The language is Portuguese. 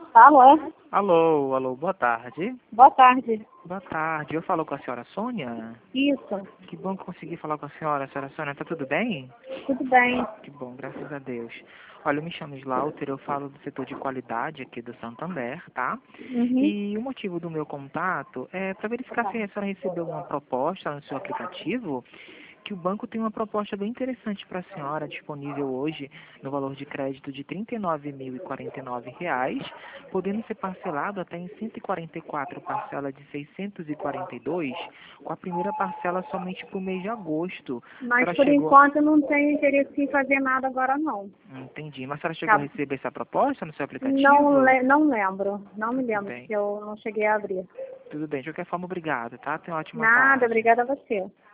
Alô, é? Alô, boa tarde. Boa tarde. Boa tarde, eu falo com a senhora Sônia? Isso, Que bom que consegui falar com a senhora Sônia, tá tudo bem? tudo bem. Que bom, graças a Deus. Olha, eu me chamo Slaughter, eu falo do setor de qualidade aqui do Santander, tá? Uhum. E o motivo do meu contato é para verificar se a senhora recebeu uma proposta no seu aplicativo, que o banco tem uma proposta bem interessante para a senhora, disponível hoje no valor de crédito de R$ 39.049, podendo ser parcelado até em 144 parcelas de 642, com a primeira parcela somente para o mês de agosto. A Mas senhora por chegou... enquanto eu não tenho interesse em fazer nada agora não. Entendi. Mas a senhora chegou a Tá. receber essa proposta no seu Não, aplicativo? não lembro. Não me Tudo lembro, bem. porque eu não cheguei a abrir. Tudo bem. De qualquer forma, obrigado, tá? Tenha uma ótima Nada, tarde. obrigada a você.